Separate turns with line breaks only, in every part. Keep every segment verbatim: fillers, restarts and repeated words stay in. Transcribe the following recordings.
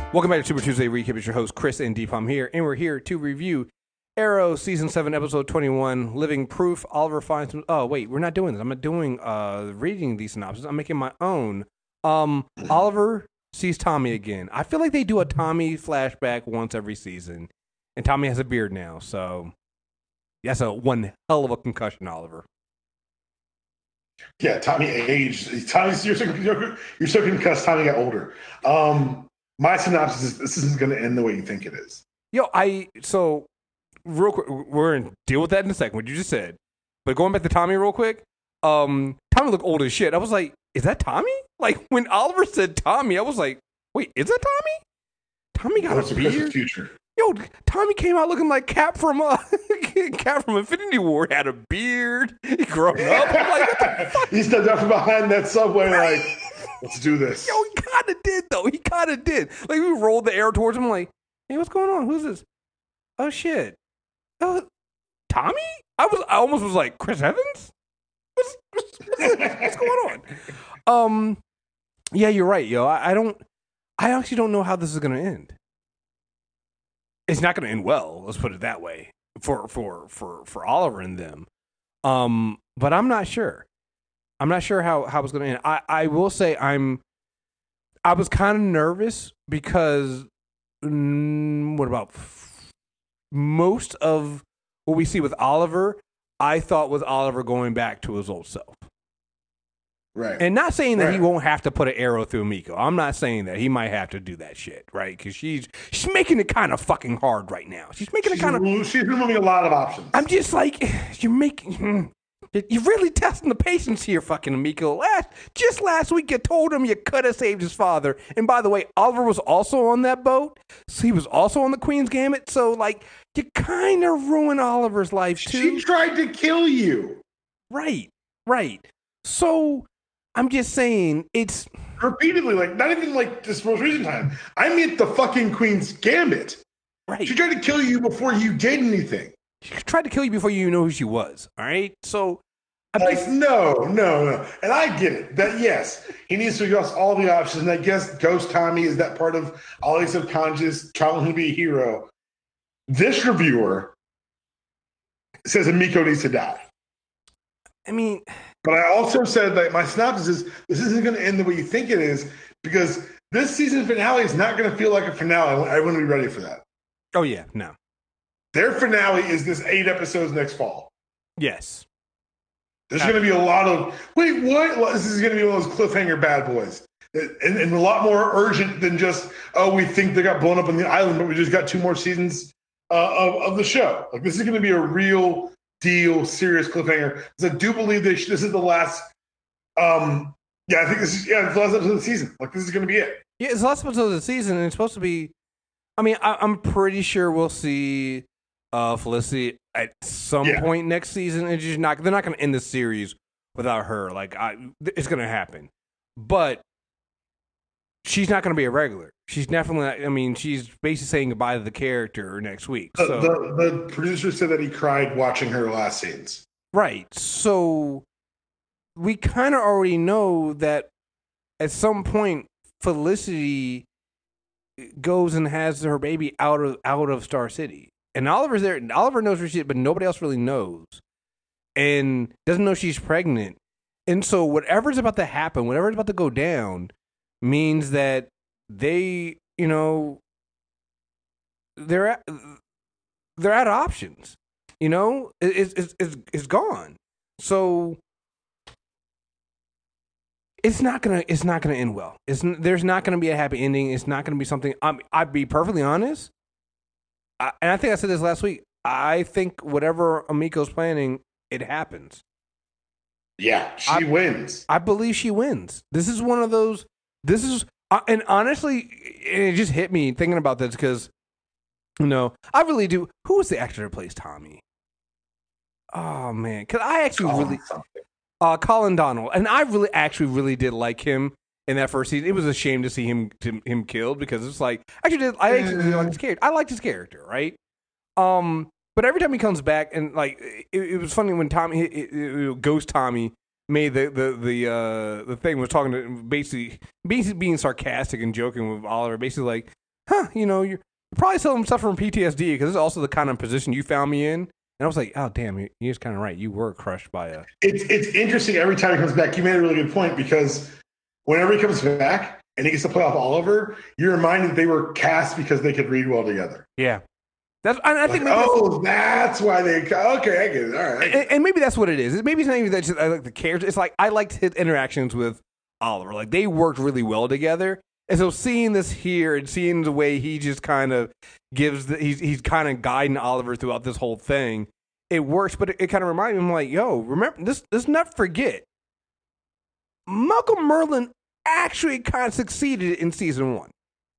Welcome back to Super Tuesday Recap. It's your host, Chris and Deep. I'm here, and we're here to review Arrow Season seven, Episode twenty-one, Living Proof. Oliver finds... Oh, wait, we're not doing this. I'm not doing, uh, reading these synopses. I'm making my own. Um, Oliver sees Tommy again. I feel like they do a Tommy flashback once every season, and Tommy has a beard now, so that's a one hell of a concussion, Oliver.
Yeah, Tommy aged. Tommy's you're so, you're, you're so concussed. Tommy got older. Um, my synopsis is this isn't going to end the way you think it is.
Yo, I so real quick. We're gonna deal with that in a second. What you just said, but going back to Tommy real quick. Um, Tommy looked old as shit. I was like, is that Tommy? Like when Oliver said Tommy, I was like, wait, is that Tommy? Tommy got
What's
a
the
beard.
Future?
Yo, Tommy came out looking like Cap from uh, Cap from Infinity War. Had a beard. He grown up. I'm like, what the fuck?
He stepped up from behind that subway like, let's do this.
Yo, he kind of did though. He kind of did. Like we rolled the arrow towards him. Like, hey, what's going on? Who's this? Oh shit. Oh, Tommy? I was. I almost was like Chris Evans. What's, what's, what's, what's going on? Um, yeah, you're right, yo. I, I don't. I actually don't know how this is gonna end. It's not going to end well. Let's put it that way for for for for Oliver and them. Um, but I'm not sure. I'm not sure how how it's going to end. I I will say I'm. I was kind of nervous because mm, what about f- most of what we see with Oliver? I thought was Oliver going back to his old self.
Right.
And not saying that
right.
he won't have to put an arrow through Miko. I'm not saying that. He might have to do that shit, right? Because she's she's making it kind of fucking hard right now. She's making
she's
it kind of...
She's removing a lot of options.
I'm just like, you're making... You're really testing the patience here, fucking Miko. Last, just last week, you told him you could have saved his father. And by the way, Oliver was also on that boat. So he was also on the Queen's Gambit. So, like, you kind of ruined Oliver's life, too.
She tried to kill you.
Right, right. So... I'm just saying, it's...
Repeatedly, like, not even, like, this most recent time. I mean the fucking Queen's Gambit.
Right.
She tried to kill you before you did anything.
She tried to kill you before you know who she was, all right? So... I'm
like,
just...
no, no, no. And I get it. That, yes, he needs to exhaust all the options. And I guess Ghost Tommy is that part of Ollie's subconscious, trying to be a hero. This reviewer says that Miko needs to die.
I mean...
But I also said that my synopsis is this isn't going to end the way you think it is because this season finale is not going to feel like a finale. I wouldn't be ready for that.
Oh, yeah, no.
Their finale is this eight episodes next fall.
Yes.
There's going to be a lot of, wait, what? This is going to be one of those cliffhanger bad boys. And, and a lot more urgent than just, oh, we think they got blown up on the island, but we just got two more seasons uh, of, of the show. Like, this is going to be a real... deal, serious cliffhanger. Because I do believe this, this is the last. Um, yeah, I think this is yeah, it's the last episode of the season. Like this is going to be it.
Yeah, it's the last episode of the season, and it's supposed to be. I mean, I, I'm pretty sure we'll see uh, Felicity at some
Yeah.
point next season. It's just not. They're not going to end the series without her. Like, I, it's going to happen, but she's not going to be a regular. She's definitely not, I mean, she's basically saying goodbye to the character next week.
The,
So.
the, the producer said that he cried watching her last scenes.
Right. So we kind of already know that at some point Felicity goes and has her baby out of out of Star City. And Oliver's there. Oliver knows where she is, but nobody else really knows. And doesn't know she's pregnant. And so whatever's about to happen, whatever's about to go down, means that they, you know, they're at, they're out of options. You know, it's it's it's, it's gone. So it's not gonna it's not gonna end well. It's there's not gonna be a happy ending. It's not gonna be something. I'm I'd be perfectly honest. I, and I think I said this last week. I think whatever Amiko's planning, it happens.
Yeah, she
I,
wins.
I believe she wins. This is one of those. This is uh, and honestly, it just hit me thinking about this because, you know, I really do. Who was the actor that plays Tommy? Oh man, because I actually
oh,
really,
something.
uh, Colin Donnell, and I really actually really did like him in that first season. It was a shame to see him to, him killed because it's like actually did I actually did like his character. I liked his character, right? Um, but every time he comes back and like it, it was funny when Tommy, it, it, it, Ghost Tommy made the the the uh the thing was talking to basically basically being sarcastic and joking with Oliver, basically like, huh, you know, you're, you're probably still suffering from P T S D because this is also the kind of position you found me in. And I was like, oh, damn, you're just kind of right. You were crushed by a.
It's, it's interesting every time he comes back. You made a really good point because whenever he comes back and he gets to play off Oliver, you're reminded they were cast because they could read well together.
Yeah. That's, and I think
like,
maybe
oh, that's, that's why they. Okay, I get it. All right.
And, and maybe that's what it is. Maybe it's not even that just, I like the character. It's like I liked his interactions with Oliver. Like they worked really well together. And so seeing this here and seeing the way he just kind of gives, the, he's he's kind of guiding Oliver throughout this whole thing, it works. But it, it kind of reminded me, like, yo, remember this? Let's not forget, Malcolm Merlyn actually kind of succeeded in season one.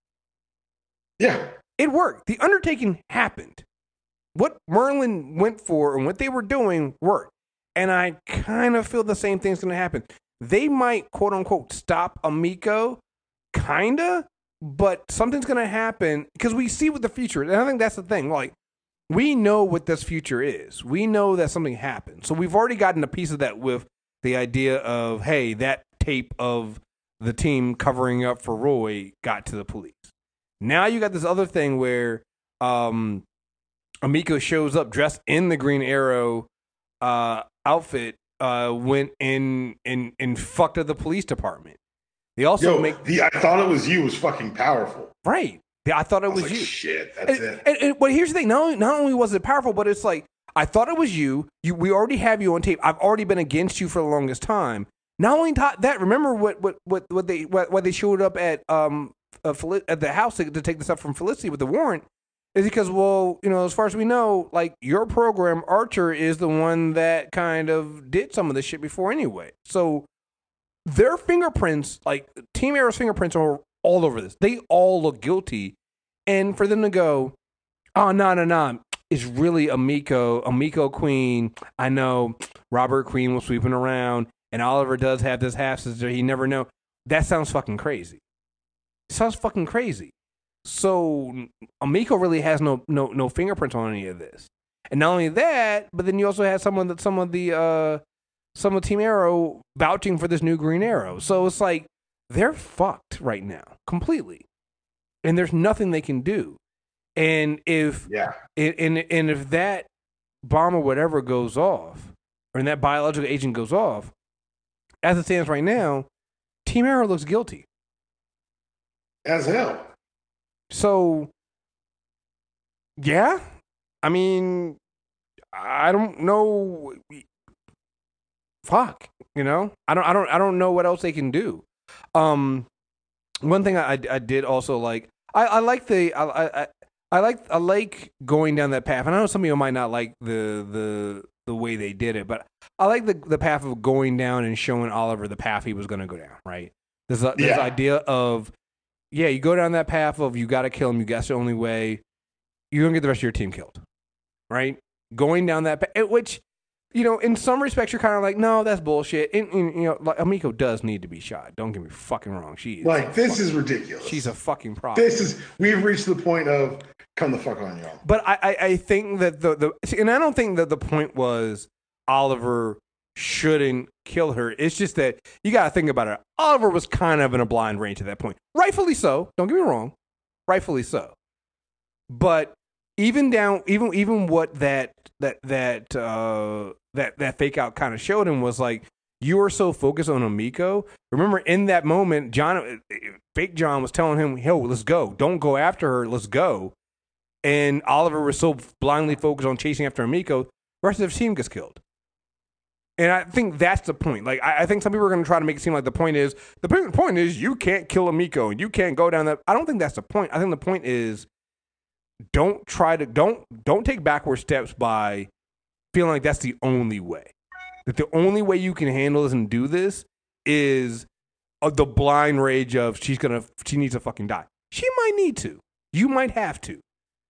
Yeah.
It worked. The undertaking happened. What Merlyn went for and what they were doing worked. And I kind of feel the same thing's going to happen. They might, quote unquote, stop Emiko, kind of, but something's going to happen because we see what the future is. And I think that's the thing. Like, we know what this future is. We know that something happened. So we've already gotten a piece of that with the idea of, hey, that tape of the team covering up for Roy got to the police. Now you got this other thing where um, Emiko shows up dressed in the Green Arrow uh, outfit, uh, went in and, and fucked up the police department. They also
Yo,
make
the I thought it was you was fucking powerful.
Right. The, I thought it
I was,
was,
like,
you.
Shit, that's
and,
it.
And, and, but here's the thing: not only, not only was it powerful, but it's like I thought it was you. You, we already have you on tape. I've already been against you for the longest time. Not only that, remember what what what, what they what, what they showed up at um uh, at the house to, to take this up from Felicity with the warrant is because, well, you know, as far as we know, like your program, Archer is the one that kind of did some of this shit before anyway. So their fingerprints, like Team Arrow's fingerprints, are all over this. They all look guilty, and for them to go, oh no no no, it's really Emiko, Emiko Queen. I know Robert Queen was sweeping around, and Oliver does have this half sister. He never know. That sounds fucking crazy. It sounds fucking crazy. So Emiko really has no no no fingerprints on any of this, and not only that, but then you also have some of the some of the uh, some of Team Arrow vouching for this new Green Arrow. So it's like they're fucked right now completely, and there's nothing they can do. And if
yeah,
and and, and if that bomb or whatever goes off, or that biological agent goes off, as it stands right now, Team Arrow looks guilty
as hell.
So, yeah, I mean, I don't know. Fuck, you know, I don't, I don't, I don't know what else they can do. Um, one thing I, I did also like, I, I like the, I, I, I like, I like going down that path. And I know some people might not like the, the, the way they did it, but I like the, the path of going down and showing Oliver the path he was going to go down. Right. This, this
yeah.
idea of. Yeah, you go down that path of you got to kill him. You guess the only way you're gonna get the rest of your team killed, right? Going down that path, which, you know, in some respects, you're kind of like, no, that's bullshit. And, and you know, like Emiko does need to be shot. Don't get me fucking wrong. She is
like this
fucking,
is ridiculous.
She's a fucking problem.
This is we've reached the point of come the fuck on, y'all.
But I, I, I think that the the and I don't think that the point was Oliver shouldn't kill her. It's just that you got to think about it. Oliver was kind of in a blind range at that point. Rightfully so. Don't get me wrong. Rightfully so. But even down, even even what that that that uh, that that fake out kind of showed him was like, you were so focused on Emiko. Remember, in that moment, John, fake John was telling him, "Yo, let's go. Don't go after her. Let's go." And Oliver was so blindly focused on chasing after Emiko, the rest of the team gets killed. And I think that's the point. Like, I, I think some people are going to try to make it seem like the point is the point is you can't kill Emiko and you can't go down that. I don't think that's the point. I think the point is don't try to don't don't take backward steps by feeling like that's the only way. That the only way you can handle this and do this is uh, the blind rage of she's gonna she needs to fucking die. She might need to. You might have to.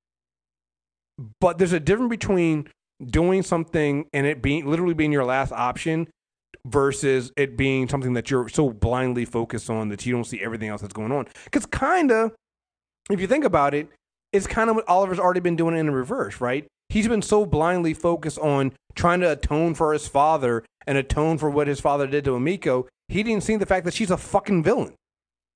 But there's a difference between doing something and it being literally being your last option versus it being something that you're so blindly focused on that you don't see everything else that's going on. Because kind of, if you think about it, it's kind of what Oliver's already been doing in the reverse, right? He's been so blindly focused on trying to atone for his father and atone for what his father did to Emiko, he didn't see the fact that she's a fucking villain.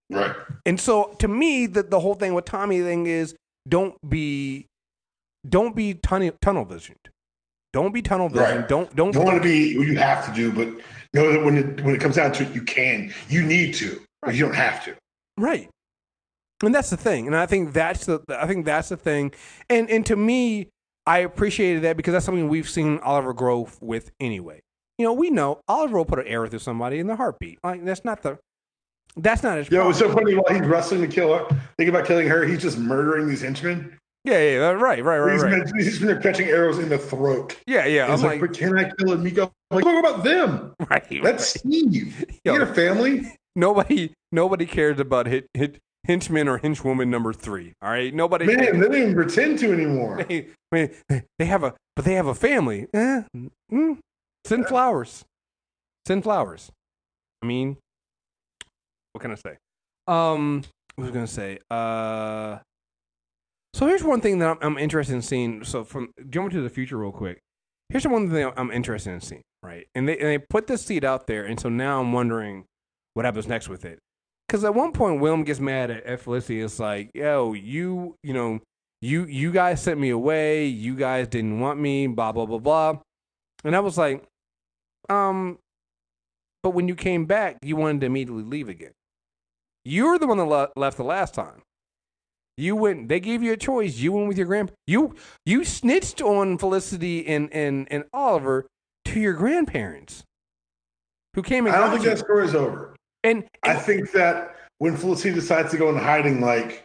Right.
And so to me, the, the whole thing with Tommy thing is don't be don't be tunnel tunnel visioned. Don't be tunnel visioned.
Right.
Don't don't
You don't want
don't,
to be what you have to do, but know that when it when it comes down to it, you can. You need to, but you don't have to.
right. And that's the thing. And I think that's the I think that's the thing. And and to me, I appreciated that because that's something we've seen Oliver grow with anyway. You know, we know Oliver will put an arrow through somebody in the heartbeat. Like that's not the that's not his
Yeah, it
problem.
was so funny while he's wrestling to kill her. Think about killing her. He's just murdering these henchmen.
Yeah, yeah, right, right, right,
He's,
right.
been, he's just been catching arrows in the throat.
Yeah, yeah.
And
I'm
he's like,
like,
but can I kill Miko? I'm like, talk about them.
right.
That's
right.
Steve.
Yo.
You got a family?
Nobody, nobody cares about hit, hit, henchman or henchwoman number three. All right, nobody.
Man,
cares.
they don't even pretend to anymore.
They, I mean, they have a, but they have a family. Eh, mm, send flowers. Send flowers. I mean, what can I say? Um, what was I gonna say? Uh, so here's one thing that I'm, I'm interested in seeing. So from jumping to the future real quick. Here's the one thing I'm interested in seeing. Right, and they and they put this seed out there, and so now I'm wondering what happens next with it. Because at one point, Willem gets mad at, at Felicity. It's like, yo, you, you know, you, you guys sent me away. You guys didn't want me. Blah blah blah blah. And I was like, um, but when you came back, you wanted to immediately leave again. You're the one that le- left the last time. You went. They gave you a choice. You went with your grandpa. You you snitched on Felicity and and and Oliver to your grandparents, who came and
I don't
got
think
you.
that story is over.
And, and
I think that when Felicity decides to go into hiding, like,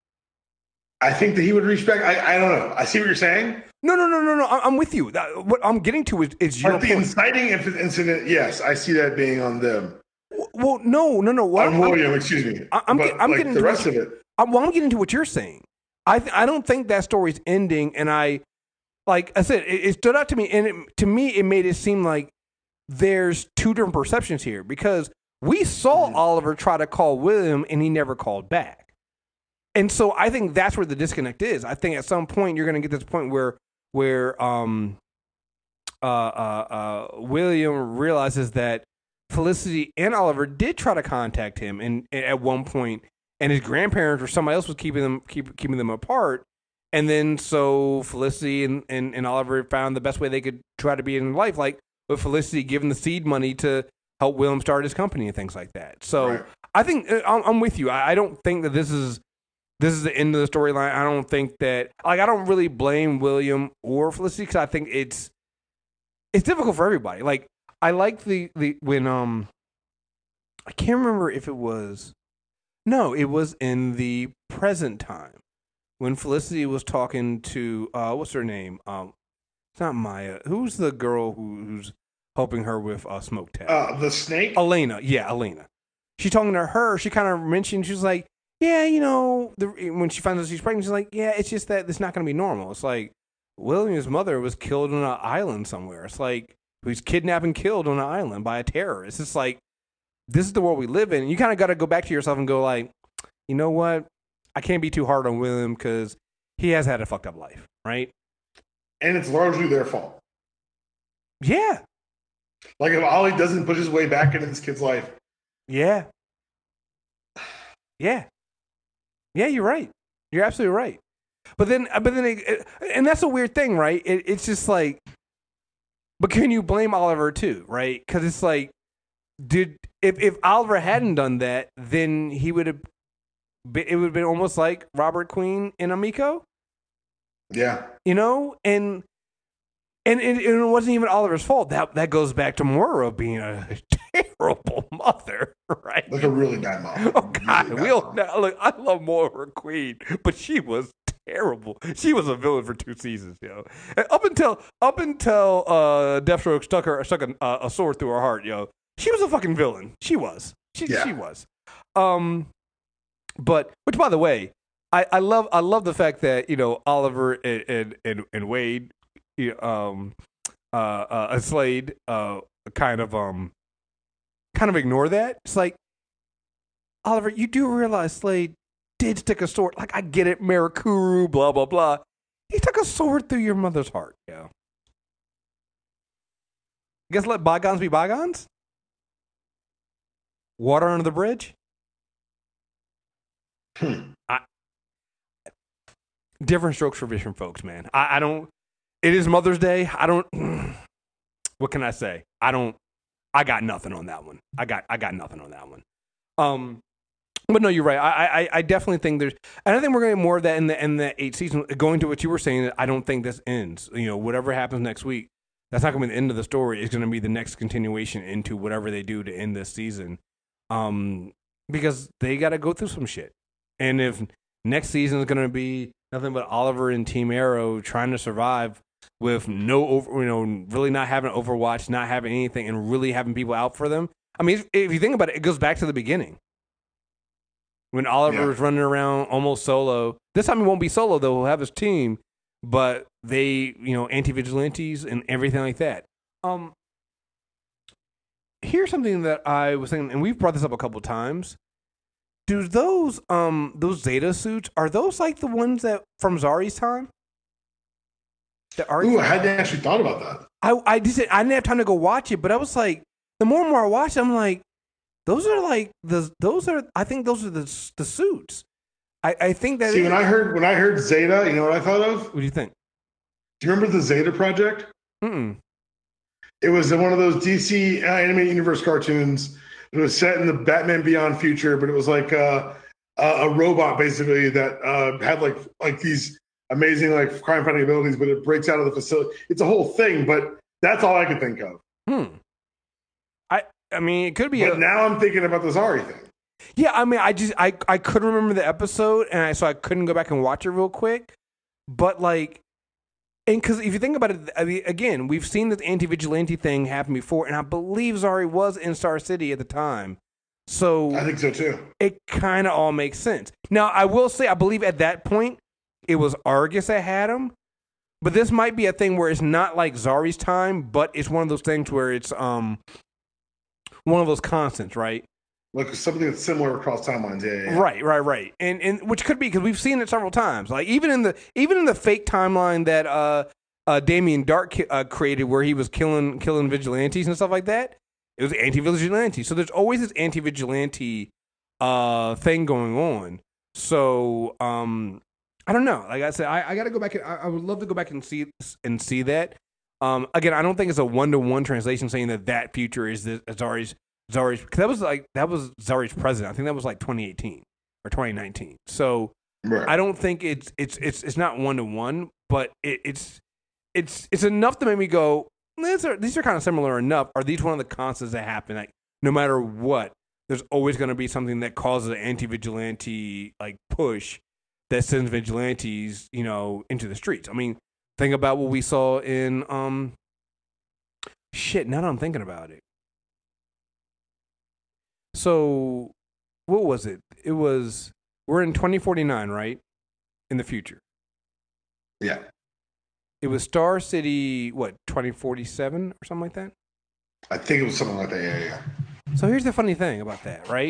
I think that he would reach back. I, I don't know. I see what you're saying.
no, no, no, no, no. I- I'm with you. That, what I'm getting to is, is your
Like the
point.
inciting incident, yes, I see that being on them.
Well, no, no, no. What
On
I'm,
William, excuse me.
I- I'm
but
get- I'm
like
getting
the
to
rest
what
of it.
I'm, well, I'm getting to what you're saying. I th- I don't think that story's ending, and I, like I said, it, it stood out to me, and it, to me, it made it seem like there's two different perceptions here because we saw
Mhm.
Oliver try to call William, and he never called back, and so I think that's where the disconnect is. I think at some point you're going to get to this point where where um uh uh uh William realizes that Felicity and Oliver did try to contact him, and, and at one point, and his grandparents or somebody else was keeping them keep, keeping them apart. And then so Felicity and, and, and Oliver found the best way they could try to be in life, like with Felicity giving the seed money to help Willem start his company and things like that. So
Right.
I think I'm, I'm with you. I, I don't think that this is this is the end of the storyline. I don't think that like I don't really blame William or Felicity because I think it's it's difficult for everybody. Like I like the the when um I can't remember if it was no, it was in the present time when Felicity was talking to uh what's her name? Um it's not Maya. Who's the girl who, who's helping her with uh smoke tech?
Uh, the snake?
Elena. Yeah, Elena. She's talking to her, she kind of mentioned she's like, yeah, you know, the, when she finds out she's pregnant, she's like, yeah, it's just that it's not going to be normal. It's like William's mother was killed on an island somewhere. It's like he was kidnapped and killed on an island by a terrorist. It's like this is the world we live in. And you kind of got to go back to yourself and go like, you know what? I can't be too hard on William because he has had a fucked up life, right?
And it's largely their fault.
Yeah,
Like if Ollie doesn't put his way back into this kid's life.
yeah, yeah, yeah. You're right. You're absolutely right. But then, but then, it, it- and that's a weird thing, right? It, it's just like, but can you blame Oliver too, right? Because it's like, did if if Oliver hadn't done that, then he would have. It would have been almost like Robert Queen and Amico,
Yeah.
you know, and and, and it wasn't even Oliver's fault. That that goes back to Moira being a terrible mother, right?
Like a really bad mom.
Oh God,
Really bad
we'll
mom.
now, look. I love Moira Queen, but she was terrible. She was a villain for two seasons, yo. And up until up until uh, Deathstroke stuck her stuck a, uh, a sword through her heart, yo. She was a fucking villain. She was. She
Yeah.
she was. Um, but which, by the way, I, I love I love the fact that you know Oliver and and and, and Wade, you know, um, uh, uh, uh, Slade, uh, kind of um, kind of ignore that. It's like, Oliver, you do realize Slade did stick a sword. Like, I get it, Marakuru, blah, blah, blah. He took a sword through your mother's heart, yeah. Guess let bygones be bygones? Water under the bridge?
Hmm.
I, different strokes for different folks, man. I, I don't. It is Mother's Day. I don't. What can I say? I don't. I got nothing on that one. I got. I got nothing on that one. Um, but no, you're right. I, I, I definitely think there's. And I think we're going to get more of that in the in the eighth season. Going to what you were saying, I don't think this ends. You know, whatever happens next week, that's not going to be the end of the story. It's going to be the next continuation into whatever they do to end this season. Um, because they got to go through some shit. And if next season is going to be nothing but Oliver and Team Arrow trying to survive with no, over, you know, really not having Overwatch, not having anything, and really having people out for them. I mean, if, if you think about it, it goes back to the beginning when Oliver
Yeah.
was running around almost solo. This time he won't be solo though; he'll have his team, but they, you know, anti-vigilantes and everything like that. Um, here's something that I was thinking, and we've brought this up a couple times. Do those um those Zeta suits, are those like the ones that from Zari's time? That are
Ooh, I hadn't actually thought about that.
I I did I didn't have time to go watch it, but I was like, the more and more I watched, I'm like, those are like the those are I think those are the the suits. I I think that
See,
is,
when I heard when I heard Zeta, you know what I thought of?
what do you think?
Do you remember the Zeta Project?
Mm.
It was one of those D C uh, animated universe cartoons. It was set in the Batman Beyond future, but it was like uh, a, a robot basically that uh, had like like these amazing like crime fighting abilities, but it breaks out of the facility. It's a whole thing, but that's all I could think of.
Hmm. I I mean, it could be.
But
a,
now I'm thinking about the Zari thing.
Yeah, I mean, I just I I couldn't remember the episode, and I, so I couldn't go back and watch it real quick. But like, and because if you think about it, I mean, again, we've seen this anti-vigilante thing happen before, and I believe Zari was in Star City at the time, so
I think so too.
it kind of all makes sense. Now, I will say, I believe at that point it was Argus that had him, but this might be a thing where it's not like Zari's time, but it's one of those things where it's um one of those constants, right?
Like something that's similar across timelines. Yeah, yeah, yeah.
Right, right, right, and and which could be because we've seen it several times. Like even in the even in the fake timeline that uh, uh Damien Dark ki- uh, created, where he was killing killing vigilantes and stuff like that. It was anti-vigilante. So there's always this anti-vigilante uh thing going on. So um, I don't know. Like I said, I, I got to go back and I, I would love to go back and see and see that. Um, again, I don't think it's a one to one translation saying that that future is the Zari's. Zari's, because that was like that was Zari's president. I think that was like twenty eighteen or twenty nineteen. So
Right.
I don't think it's it's it's it's not one to one, but it, it's it's it's enough to make me go. These are these are kind of similar enough. Are these one of the constants that happen? Like no matter what, there's always going to be something that causes an anti-vigilante like push that sends vigilantes, you know, into the streets. I mean, think about what we saw in um. Shit. Now that I'm thinking about it. So, what was it? It was, we're in twenty forty-nine, right? In the future.
Yeah.
It was Star City, what, twenty forty-seven or something like that?
I think it was something like that. Yeah, yeah.
So, here's the funny thing about that, right?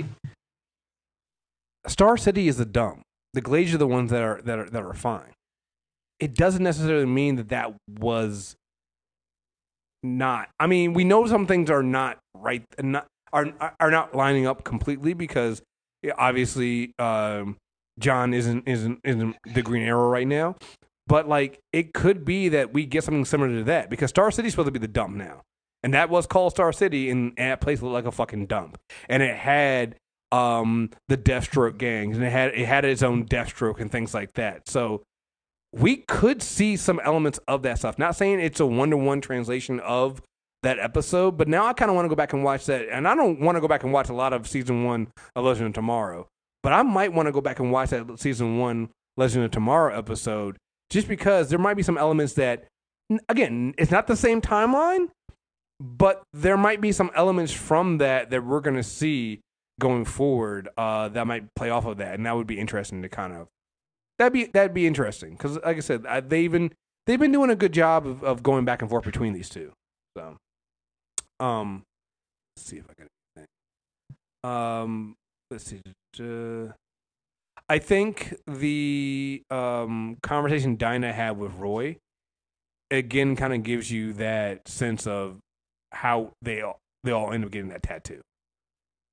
Star City is the dumb. The Glades are the ones that are, that are, that are fine. It doesn't necessarily mean that that was not. I mean, we know some things are not right, not. Are are not lining up completely because obviously um, John isn't isn't isn't the Green Arrow right now, but like it could be that we get something similar to that because Star City's supposed to be the dump now, and that was called Star City, and that place looked like a fucking dump, and it had um, the Deathstroke gangs, and it had it had its own Deathstroke and things like that. So we could see some elements of that stuff. Not saying it's a one to one translation of that episode, but now I kind of want to go back and watch that, and I don't want to go back and watch a lot of season one of Legend of Tomorrow, but I might want to go back and watch that season one Legend of Tomorrow episode just because there might be some elements that, again, it's not the same timeline, but there might be some elements from that that we're going to see going forward uh, that might play off of that, and that would be interesting to kind of that'd be that'd be interesting because, like I said, I, they even they've been doing a good job of, of going back and forth between these two, so. Um, let's see if I got anything. Um, let's see. Uh, I think the um, conversation Dinah had with Roy again kind of gives you that sense of how they all they all end up getting that tattoo.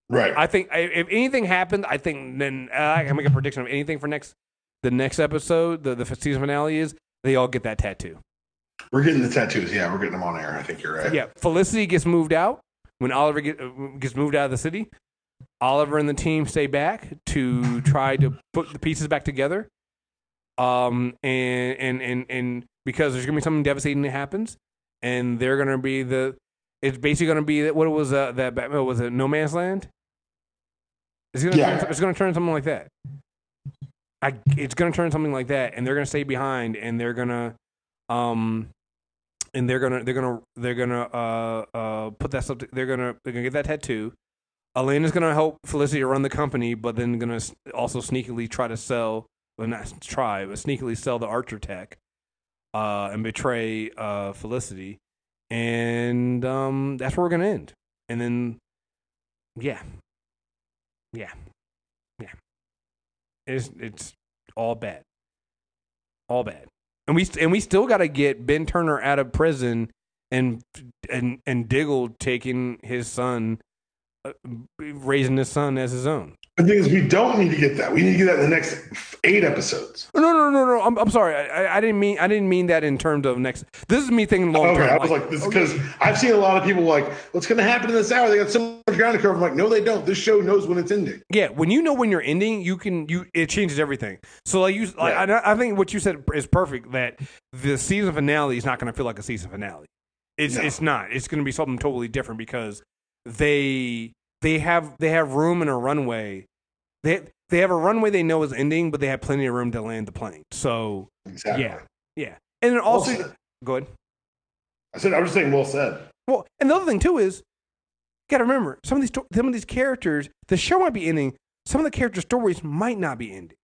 Right.
I think if anything happened, I think then uh, I can make a prediction of anything for next the next episode. The the season finale is they all get that tattoo.
We're getting the tattoos. Yeah, we're getting them on air. I think you're right.
Yeah, Felicity gets moved out when Oliver get, uh, gets moved out of the city. Oliver and the team stay back to try to put the pieces back together. Um, and and and and because there's gonna be something devastating that happens, and they're gonna be the. It's basically gonna be what it was uh, that Batman was it No Man's Land. It's gonna
Yeah.
turn, it's gonna turn something like that. I it's gonna turn something like that, and they're gonna stay behind, and they're gonna, um, and they're gonna they're gonna they're gonna uh uh put that stuff. They're gonna they're gonna get that tattoo. Elena's gonna help Felicity run the company, but then gonna also sneakily try to sell, well not try, but sneakily sell the Archer tech, uh, and betray uh Felicity, and um that's where we're gonna end. And then, yeah, yeah, yeah, it's it's all bad, all bad, and we and we still gotta get Ben Turner out of prison, and and and Diggle taking his son. Uh, raising his son as his own.
The thing is, we don't need to get that. We need to get that in the next eight episodes.
No, no, no, no. I'm, I'm sorry. I, I didn't mean. I didn't mean that in terms of next. This is me thinking long term.
Okay, I was like, this because okay. I've seen a lot of people like, what's going to happen in this hour? They got so much ground to cover. I'm like, no, they don't. This show knows when it's ending.
Yeah, when you know when you're ending, you can you it changes everything. So like you, like, yeah. I, I think what you said is perfect. That the season finale is not going to feel like a season finale. It's no. it's not. It's going to be something totally different because they. They have they have room and a runway. They they have a runway they know is ending, but they have plenty of room to land the plane. So
exactly.
yeah, yeah. And then also,
well
go ahead.
I said I was just saying, well said.
Well, and the other thing too is, you got to remember some of these some of these characters. The show might be ending. Some of the character stories might not be ending.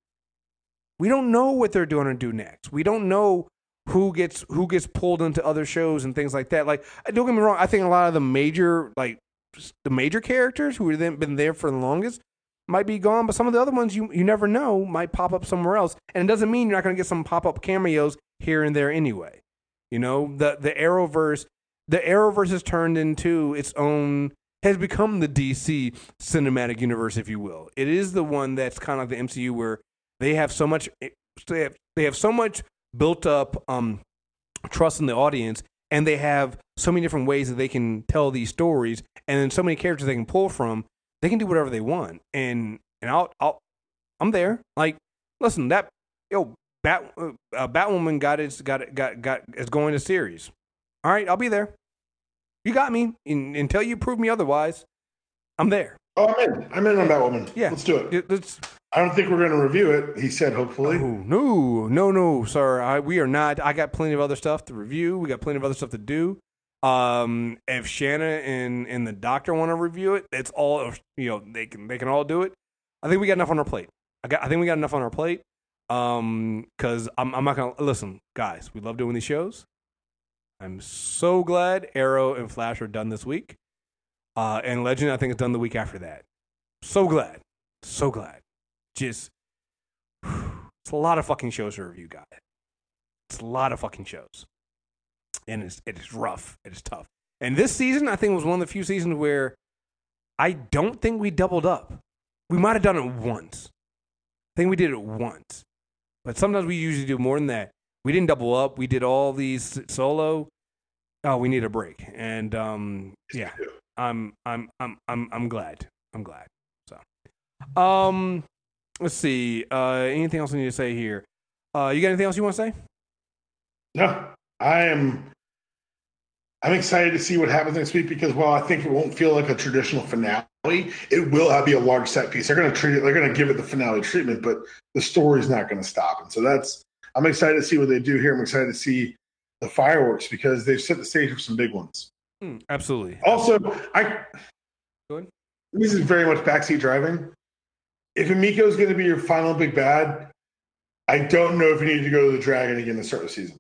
We don't know what they're going to do next. We don't know who gets who gets pulled into other shows and things like that. Like, don't get me wrong. I think a lot of the major like. The major characters who have been there for the longest might be gone, but some of the other ones you, you never know might pop up somewhere else. And it doesn't mean you're not going to get some pop-up cameos here and there anyway. You know, the the Arrowverse, the Arrowverse has turned into its own, has become the D C cinematic universe, if you will. It is the one that's kind of like the M C U where they have so much, they have, they have so much built up um, trust in the audience, and they have so many different ways that they can tell these stories, and then so many characters they can pull from. They can do whatever they want, and and I'll I'll I'm there. Like, listen, that yo Bat uh, Batwoman got its got it got got is going to series. All right, I'll be there. You got me and, until you prove me otherwise. I'm there.
Oh, I'm in. I'm in on Batwoman. Yeah, let's do it.
it let's,
I don't think we're going to review it. He said, hopefully.
Oh, no, no, no, sir. I, we are not. I got plenty of other stuff to review. We got plenty of other stuff to do. Um, if Shanna and, and the doctor want to review it, it's all, you know, they can they can all do it. I think we got enough on our plate. I got. I think we got enough on our plate. Um, because I'm I'm not gonna listen, guys. We love doing these shows. I'm so glad Arrow and Flash are done this week. Uh, and Legend, I think, is done the week after that. So glad, so glad. Just, it's a lot of fucking shows to review, guys. It's a lot of fucking shows. And it's, it is rough. It is tough. And this season, I think, was one of the few seasons where I don't think we doubled up. We might have done it once. I think we did it once. But sometimes we usually do more than that. We didn't double up. We did all these solo. Oh, we need a break. And, um, yeah, I'm, I'm, I'm, I'm, I'm glad. I'm glad. So, um, let's see. Uh, anything else I need to say here? Uh, you got anything else you want to say?
No, I am. I'm excited to see what happens next week because while I think it won't feel like a traditional finale, it will be a large set piece. They're going to treat it. They're going to give it the finale treatment, but the story's not going to stop. And so that's. I'm excited to see what they do here. I'm excited to see the fireworks because they've set the stage for some big ones.
Mm, absolutely.
Also, I.
Go ahead.
This is very much backseat driving. If Emiko is going to be your final big bad, I don't know if you need to go to the Dragon again to start the season.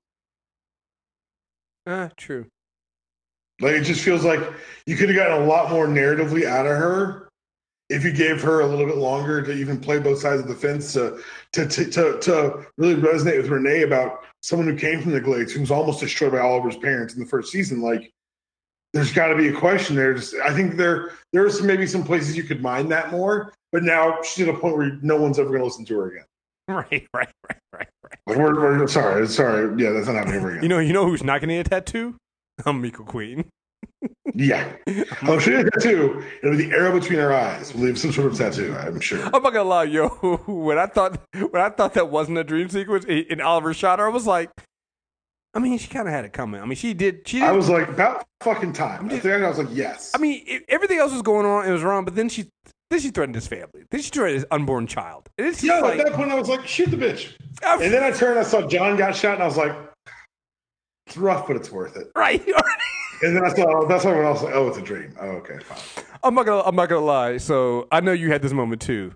Ah, true.
Like, it just feels like you could have gotten a lot more narratively out of her if you gave her a little bit longer to even play both sides of the fence to to to to, to really resonate with Renee about someone who came from the Glades, who was almost destroyed by Oliver's parents in the first season. Like, there's got to be a question there. Just, I think there there's maybe some places you could mine that more, but now she's at a point where no one's ever going to listen to her again.
Right, right, right, right, right.
Like we're, we're sorry, sorry. Yeah, that's not happening ever again.
You know, you know who's not going to get a tattoo? I'm Miko Queen.
Yeah. Oh, she did a tattoo. It'll be the arrow between her eyes. We'll leave some sort of tattoo, I'm sure.
I'm not gonna lie, yo. When I thought when I thought that wasn't a dream sequence and Oliver shot her, I was like, I mean, she kind of had it coming. I mean, she did. She did.
I was like, about fucking time. Just, I, think I was like, yes.
I mean, it, everything else was going on. It was wrong, but then she then she threatened his family. Then she threatened his unborn child. And it's
yeah,
like,
at that point, I was like, shoot the bitch. I, and then I turned, I saw John got shot, and I was like, it's rough, but it's worth it.
Right.
And then I saw that's when I was like, oh, it's a dream. Oh, okay, fine.
I'm not gonna I'm not gonna lie. So I know you had this moment too.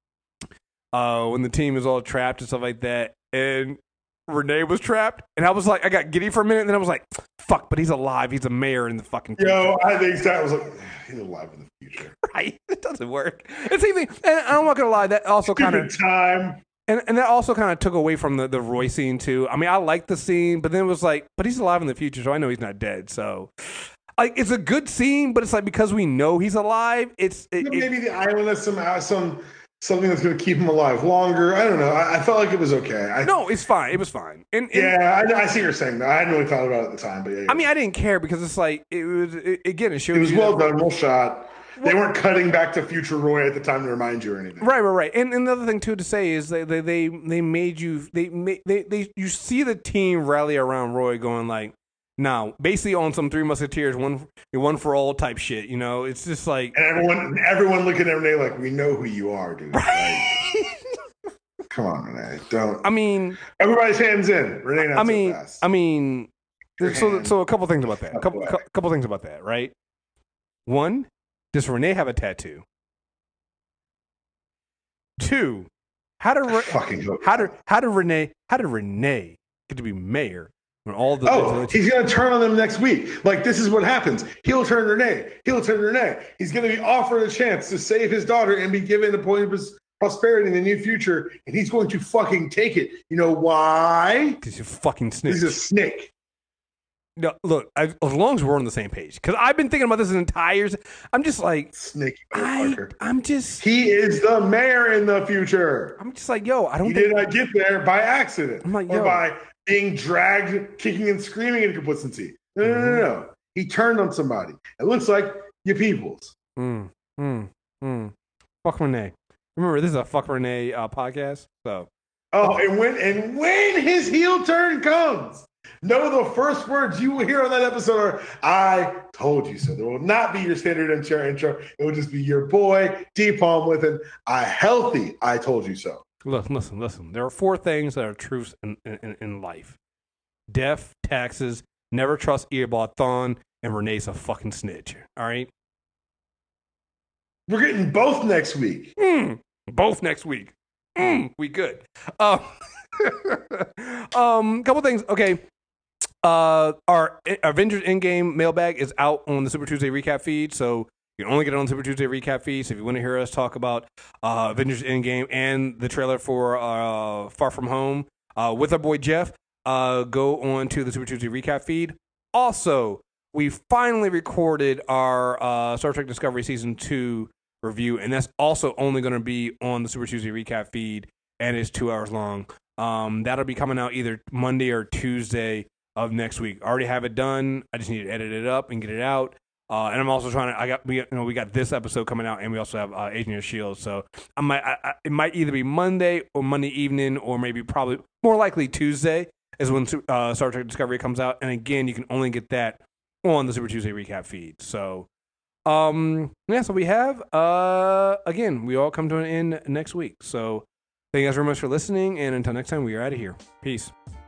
Uh, when the team is all trapped and stuff like that, and Renee was trapped, and I was like, I got giddy for a minute, and then I was like, fuck, but he's alive. He's a mayor in the fucking future.
Yo, I think that I was like, he's alive in the future.
Right. It doesn't work. It's even, and I'm not gonna lie, that also kind of
time.
And and that also kind of took away from the, the Roy scene too. I mean, I liked the scene, but then it was like, but he's alive in the future, so I know he's not dead. So, like, it's a good scene, but it's like because we know he's alive, it's it,
maybe
it,
the island has some some something that's going to keep him alive longer. I don't know. I, I felt like it was okay. I,
no, it's fine. It was fine. And, and
yeah, I, I see what you're saying. Though. I hadn't really thought about it at the time, but yeah.
I mean, I didn't care because it's like it was it, again. It showed
it was
you
well
that,
done, well shot. They weren't cutting back to future Roy at the time to remind you or anything.
Right, right, right. And, and another thing too to say is they they they, they made you they, they they you see the team rally around Roy, going like, now basically on some Three Musketeers, one one for all type shit. You know, it's just like
and everyone everyone looking at Renee like, we know who you are, dude. Right? Like, come on, Renee. Don't.
I mean,
everybody's hands in. Renee, not
I mean,
so fast.
I mean, so so a couple things about that. A couple couple things about that, right? One. Does Renee have a tattoo? Two, how did Re- how did how did Renee how did Renee get to be mayor when all the
oh he's gonna turn on them next week? Like this is what happens. He'll turn Renee. He'll turn Renee. He's gonna be offered a chance to save his daughter and be given a point of prosperity in the near future, and he's going to fucking take it. You know why?
Because you're fucking snitch.
He's a snake.
No, look, I, as long as we're on the same page, because I've been thinking about this entire. I'm just like,
Snake.
I, I'm just.
He is the mayor in the future.
I'm just like, yo, I don't.
He
think,
did not get there by accident
I'm like,
or
yo.
by being dragged, kicking and screaming into complicity. No, no, no, no, no. He turned on somebody. It looks like your peoples.
Mm, mm, mm. Fuck Renee. Remember, this is a fuck Renee uh, podcast. So.
Oh, and when and when his heel turn comes. No, the first words you will hear on that episode are, I told you so. There will not be your standard intro. intro. It will just be your boy, D-Palm, with an a healthy, I told you so.
Listen, listen, listen. There are four things that are truths in, in, in life. Death, taxes, never trust Earball Thon, and Renee's a fucking snitch. All right?
We're getting both next week.
Mm, both next week. Mm, we good. Um, um, couple things. Okay. Uh, our Avengers Endgame mailbag is out on the Super Tuesday recap feed, so you can only get it on the Super Tuesday recap feed. So if you want to hear us talk about uh, Avengers Endgame and the trailer for uh, Far From Home uh, with our boy Jeff, uh, go on to the Super Tuesday recap feed. Also, we finally recorded our uh, Star Trek Discovery Season two review, and that's also only going to be on the Super Tuesday recap feed, and it's two hours long. Um, that'll be coming out either Monday or Tuesday of next week. I already have it done. I just need to edit it up and get it out. Uh, and I'm also trying to. I got we you know we got this episode coming out, and we also have uh, Agent of Shield. So I might I, I, it might either be Monday or Monday evening, or maybe probably more likely Tuesday is when uh, Star Trek Discovery comes out. And again, you can only get that on the Super Tuesday recap feed. So um yeah, so we have uh again we all come to an end next week. So thank you guys very much for listening, and until next time, we are out of here. Peace.